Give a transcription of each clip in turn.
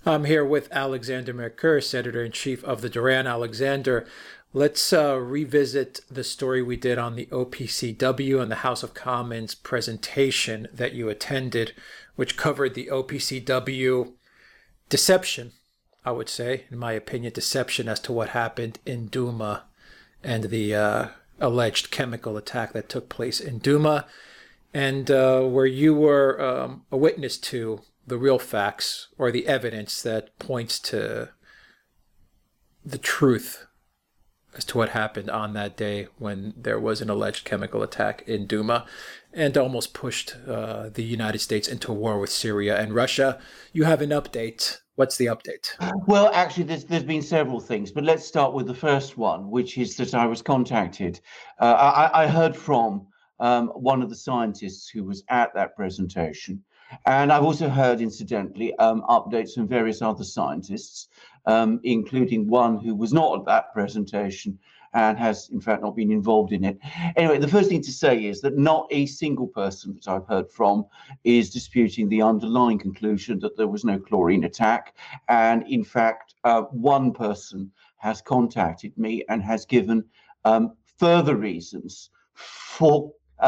I'm here with Alexander Mercouris, editor-in-chief of the Duran. Alexander, let's revisit the story we did on the OPCW and the House of Commons presentation that you attended, which covered the OPCW deception, I would say, in my opinion, deception as to what happened in Duma and the alleged chemical attack that took place in Duma, and where you were a witness to the real facts or the evidence that points to the truth as to what happened on that day when there was an alleged chemical attack in Duma and almost pushed the United States into war with Syria and Russia. You have an update. What's the update? Well, actually, there's been several things, but let's start with the first one, which is that I was contacted. I heard from one of the scientists who was at that presentation. And I've also heard, incidentally, updates from various other scientists, including one who was not at that presentation and has, in fact, not been involved in it. Anyway, the first thing to say is that not a single person that I've heard from is disputing the underlying conclusion that there was no chlorine attack. And in fact, one person has contacted me and has given further reasons for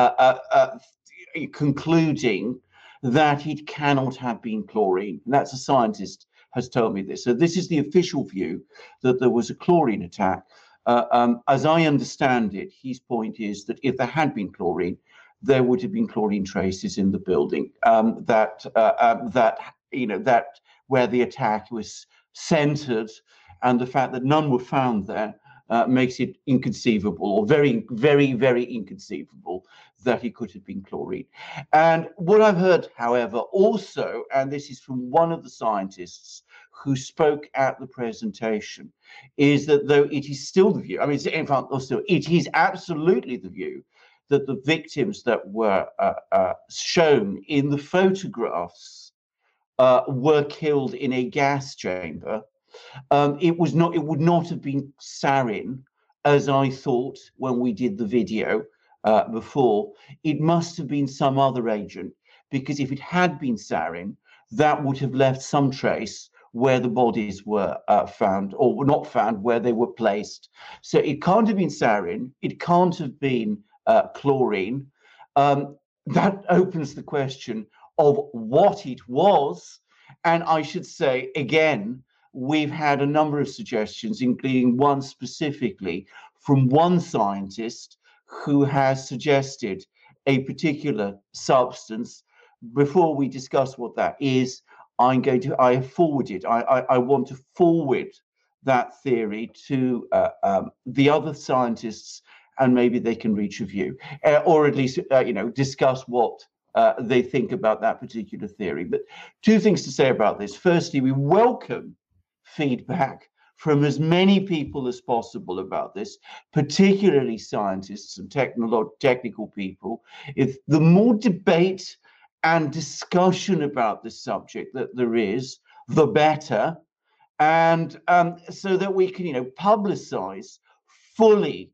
concluding that it cannot have been chlorine. And that's a scientist has told me this. So this is the official view, that there was a chlorine attack. As I understand it, his point is that if there had been chlorine, there would have been chlorine traces in the building. That where the attack was centered, and the fact that none were found there makes it inconceivable, or very, very, very inconceivable, that it could have been chlorine. And what I've heard, however, also, and this is from one of the scientists who spoke at the presentation, is that though it is still the view, I mean, in fact, also, it is absolutely the view that the victims that were shown in the photographs were killed in a gas chamber. It would not have been sarin, as I thought when we did the video before. It must have been some other agent, because if it had been sarin, that would have left some trace where the bodies were found, or were not found, where they were placed. So it can't have been sarin, it can't have been chlorine. That opens the question of what it was. And I should say, again, we've had a number of suggestions, including one specifically from one scientist who has suggested a particular substance. Before we discuss what that is, I have forwarded, I want to forward that theory to the other scientists, and maybe they can reach a view, or at least, discuss what they think about that particular theory. But two things to say about this. Firstly, we welcome feedback from as many people as possible about this, particularly scientists and technical people. If the more debate and discussion about this subject that there is, the better, and so that we can, publicize fully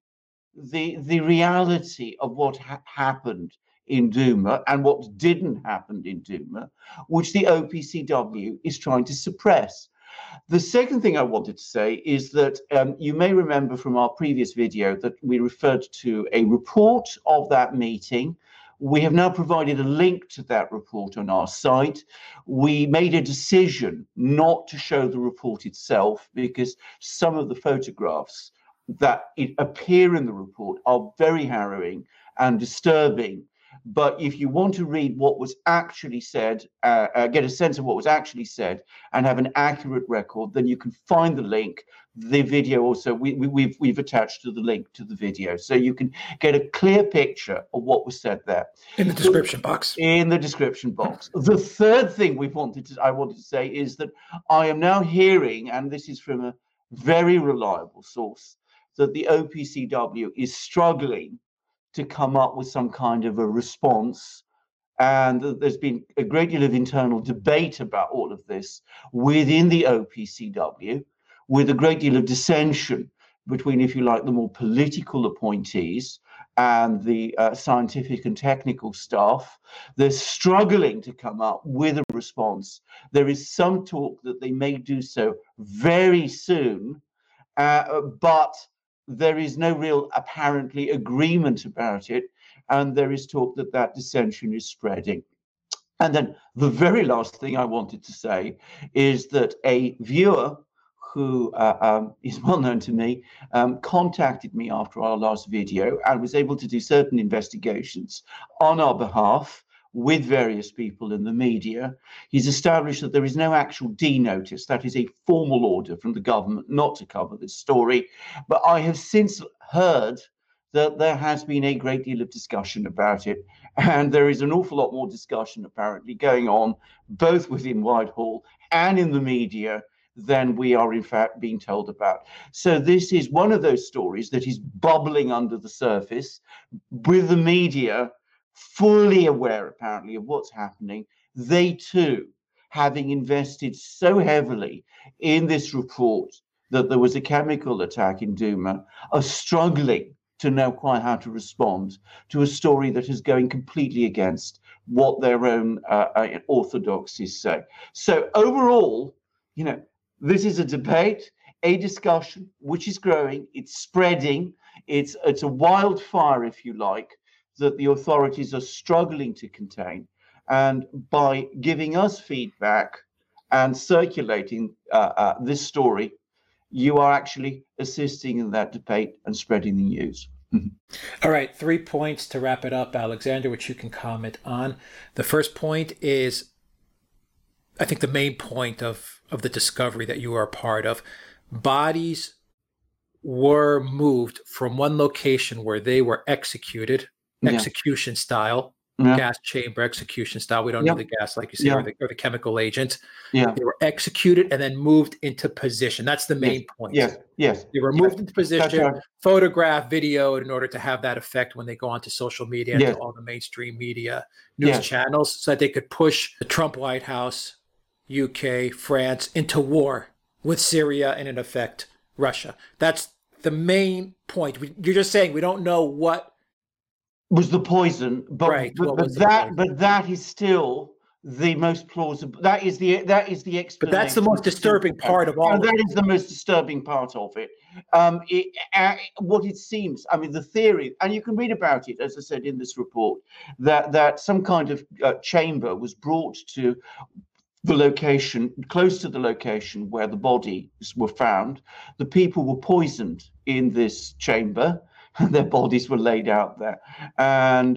the reality of what happened in Duma and what didn't happen in Duma, which the OPCW is trying to suppress. The second thing I wanted to say is that you may remember from our previous video that we referred to a report of that meeting. We have now provided a link to that report on our site. We made a decision not to show the report itself because some of the photographs that appear in the report are very harrowing and disturbing. But if you want to read what was actually said, get a sense of what was actually said, and have an accurate record, then you can find the link. The video also, we've attached to the link to the video, so you can get a clear picture of what was said there. In the description box. In the description box. The third thing I wanted to say is that I am now hearing, and this is from a very reliable source, that the OPCW is struggling to come up with some kind of a response. And there's been a great deal of internal debate about all of this within the OPCW, with a great deal of dissension between, if you like, the more political appointees and the scientific and technical staff. They're struggling to come up with a response. There is some talk that they may do so very soon, but there is no real apparently agreement about it, and there is talk that that dissension is spreading. And then the very last thing I wanted to say is that a viewer who is well known to me, contacted me after our last video and was able to do certain investigations on our behalf with various people in the media. He's established that there is no actual D-notice, that is a formal order from the government not to cover this story. But I have since heard that there has been a great deal of discussion about it, and there is an awful lot more discussion apparently going on both within Whitehall and in the media than we are in fact being told about. So this is one of those stories that is bubbling under the surface, with the media fully aware apparently of what's happening. They too, having invested so heavily in this report that there was a chemical attack in Douma, are struggling to know quite how to respond to a story that is going completely against what their own orthodoxies say. So overall, you know, this is a debate, a discussion which is growing, it's spreading, it's a wildfire, if you like, that the authorities are struggling to contain. And by giving us feedback and circulating this story, you are actually assisting in that debate and spreading the news. All right, 3 points to wrap it up, Alexander, which you can comment on. The first point is, I think, the main point of the discovery that you are a part of. Bodies were moved from one location where they were executed, execution style, gas chamber execution style. We don't know the gas, like you said, or the chemical agent. They were executed and then moved into position. That's the main point. Yes. They were moved into position, photographed, videoed in order to have that effect when they go onto social media and to all the mainstream media news channels, so that they could push the Trump White House, UK, France into war with Syria and, in effect, Russia. That's the main point. You're just saying we don't know what was the poison, but that is still the most plausible. That is the explanation. But that's the most disturbing part of all. That is the most disturbing part of it. What it seems, I mean, the theory, and you can read about it, as I said in this report, that some kind of chamber was brought to the location, close to the location where the bodies were found. The people were poisoned in this chamber, and their bodies were laid out there. And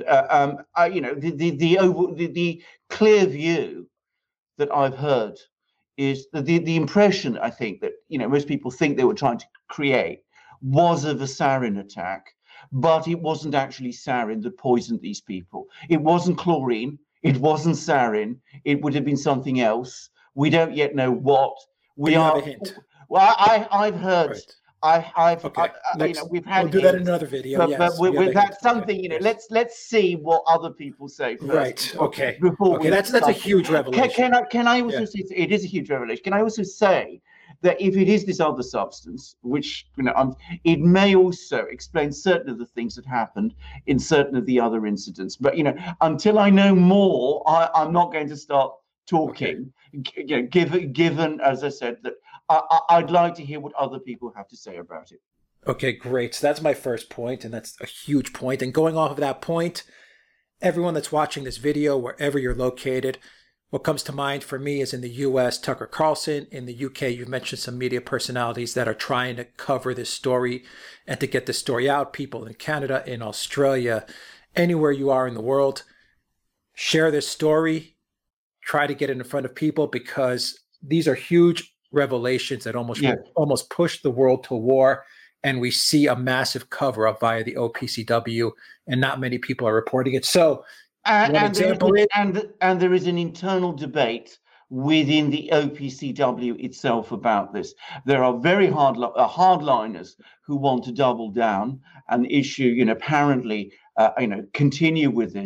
the clear view that I've heard is that the impression, I think, that most people think they were trying to create was of a sarin attack, but it wasn't actually sarin that poisoned these people. It wasn't chlorine. It wasn't sarin. It would have been something else. We don't yet know what. Have a hint. Well, I've heard. Right. We've had. We'll do that in another video. But that's something. Let's see what other people say first. Right. Okay. That's a huge revelation. Can I also say it is a huge revelation? Can I also say that if it is this other substance, which it may also explain certain of the things that happened in certain of the other incidents. But until I know more, I'm not going to start talking. Okay. Given, as I said, that I'd like to hear what other people have to say about it. Okay, great. So that's my first point, and that's a huge point. And going off of that point, everyone that's watching this video, wherever you're located, what comes to mind for me is in the US, Tucker Carlson. In the UK, you've mentioned some media personalities that are trying to cover this story and to get this story out. People in Canada, in Australia, anywhere you are in the world, share this story. Try to get it in front of people, because these are huge revelations that almost push the world to war. And we see a massive cover up via the OPCW, and not many people are reporting it. So, and there is an internal debate within the OPCW itself about this. There are very hardliners who want to double down and issue, apparently, continue with this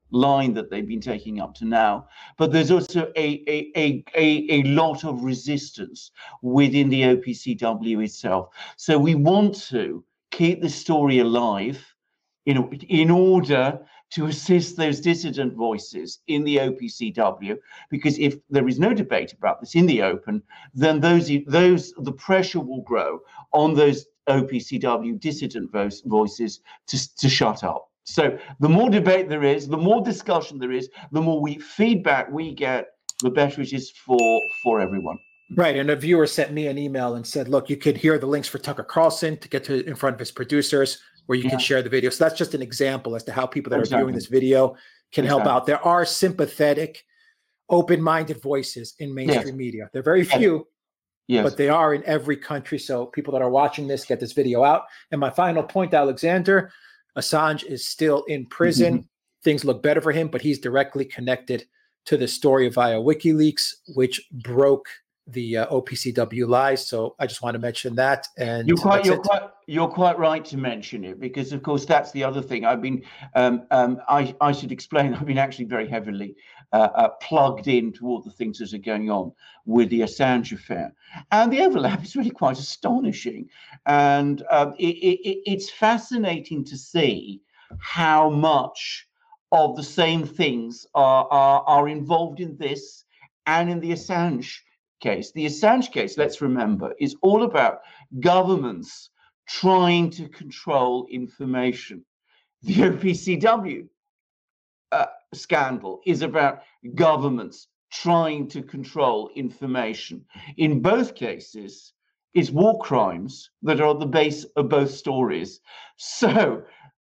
line that they've been taking up to now. But there's also a lot of resistance within the OPCW itself. So we want to keep the story alive in order to assist those dissident voices in the OPCW, because if there is no debate about this in the open, then the pressure will grow on those OPCW dissident voices to shut up. So the more debate there is, the more discussion there is, the more feedback we get, the better it is for everyone. Right. And a viewer sent me an email and said, look, you could hear the links for Tucker Carlson to get in front of his producers, where you can share the video. So that's just an example as to how people that are viewing this video can help out. There are sympathetic, open-minded voices in mainstream media. They're very few, but they are in every country. So people that are watching this, get this video out. And my final point, Alexander, Assange is still in prison. Things look better for him, but he's directly connected to the story via WikiLeaks, which broke the OPCW lies. So I just want to mention that. And you're quite right to mention it, because of course that's the other thing. I've been I should explain. I've been actually very heavily plugged into all the things that are going on with the Assange affair, and the overlap is really quite astonishing. And it's fascinating to see how much of the same things are involved in this and in the Assange case. The Assange case, let's remember, is all about governments trying to control information. The OPCW scandal is about governments trying to control information. In both cases, it's war crimes that are at the base of both stories. So,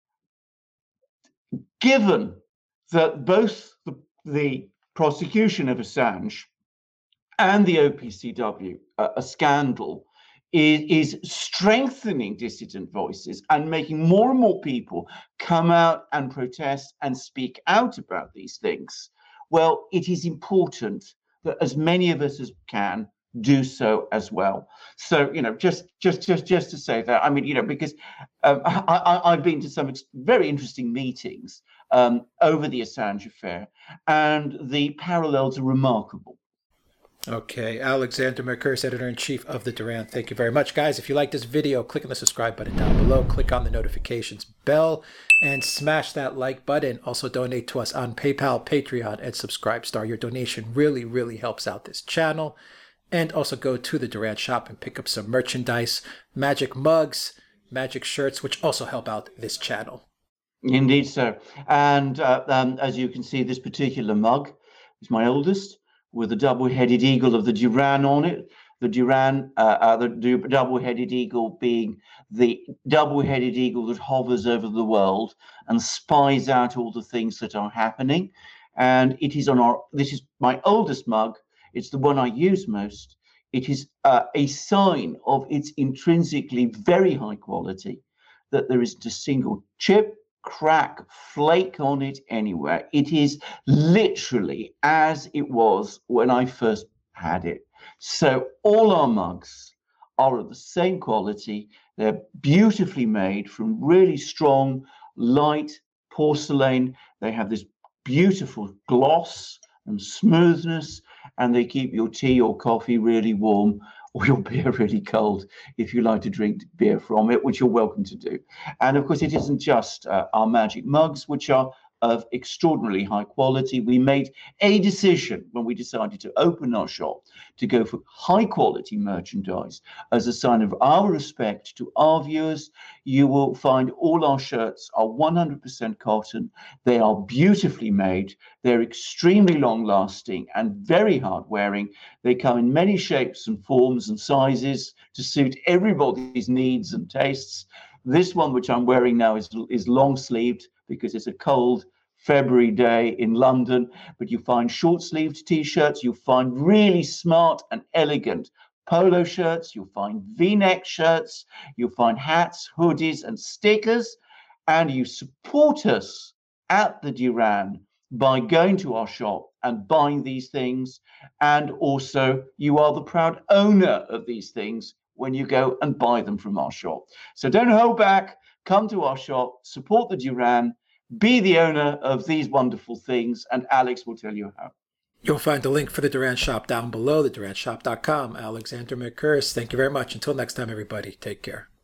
given that both the prosecution of Assange and the OPCW, a scandal, is strengthening dissident voices and making more and more people come out and protest and speak out about these things, well, it is important that as many of us as can do so as well. So, just to say that, I mean, because I've been to some very interesting meetings over the Assange affair, and the parallels are remarkable. Okay, Alexander Mercouris, editor-in-chief of The Duran. Thank you very much. Guys, if you like this video, click on the subscribe button down below, click on the notifications bell, and smash that like button. Also donate to us on PayPal, Patreon, and Subscribestar. Your donation really, really helps out this channel. And also go to the Duran shop and pick up some merchandise, magic mugs, magic shirts, which also help out this channel. Indeed, sir. And as you can see, this particular mug is my oldest, with the double-headed eagle of the Duran on it. The Duran, the double-headed eagle being the double-headed eagle that hovers over the world and spies out all the things that are happening. And it is this is my oldest mug. It's the one I use most. It is a sign of its intrinsically very high quality, that there isn't a single chip, crack, flake on it anywhere. It is literally as it was when I first had it. So all our mugs are of the same quality. They're beautifully made from really strong, light porcelain. They have this beautiful gloss and smoothness, and they keep your tea or coffee really warm, or your beer really cold if you like to drink beer from it, which you're welcome to do. And of course, it isn't just our magic mugs, which are of extraordinarily high quality. We made a decision when we decided to open our shop to go for high quality merchandise as a sign of our respect to our viewers. You will find all our shirts are 100% cotton. They are beautifully made. They're extremely long lasting and very hard wearing. They come in many shapes and forms and sizes to suit everybody's needs and tastes. This one, which I'm wearing now, is long sleeved because it's a cold February day in London, but you find short sleeved t-shirts, you find really smart and elegant polo shirts, you'll find v-neck shirts, you'll find hats, hoodies and stickers, and you support us at the Duran by going to our shop and buying these things, and also you are the proud owner of these things when you go and buy them from our shop. So don't hold back, come to our shop, support the Duran, be the owner of these wonderful things, and Alex will tell you how. You'll find the link for the Durand Shop down below, thedurandshop.com. Alexander Mercouris, thank you very much. Until next time, everybody, take care.